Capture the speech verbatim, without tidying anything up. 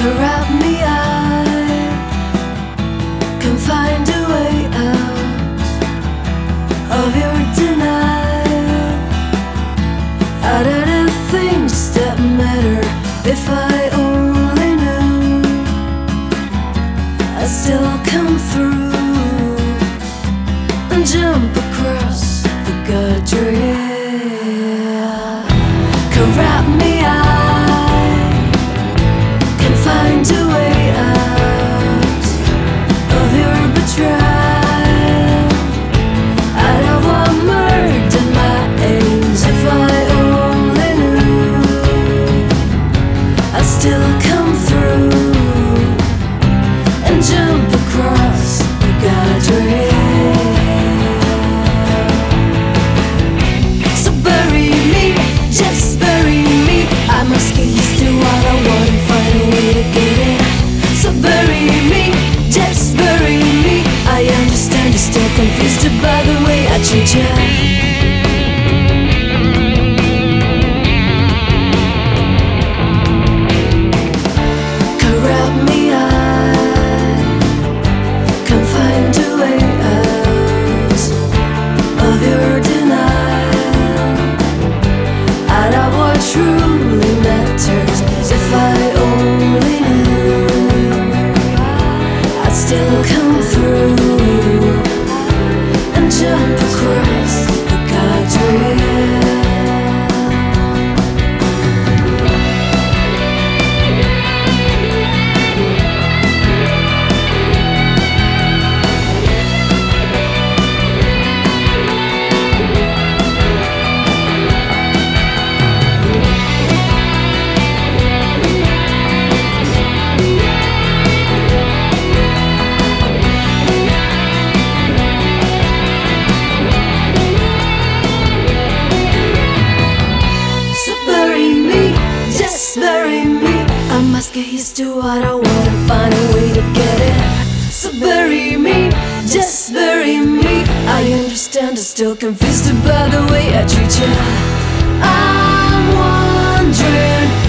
corrupt me, I can find a way out of your denial, out of the things that matter. If I only knew, I'd still come through and jump across the guardrail. Corrupt me, I can find a way out of your betrayal, out of what murdered my aims. If I only knew, I'd still come through and jump across the guardrail. So bury me, just bury me. I must get used to what I want and find a way to get it. So bury me, just bury me. I understand you're still confused by the way I treat you. Corrupt me, I can find a way out of your denial, out of what truly matters. If I only knew, I'd still come through and jump across the guardrail. Bury me, I must get used to what I want and find a way to get it. So bury me, just bury me. I understand, I'm still confused about the way I treat you. I'm wondering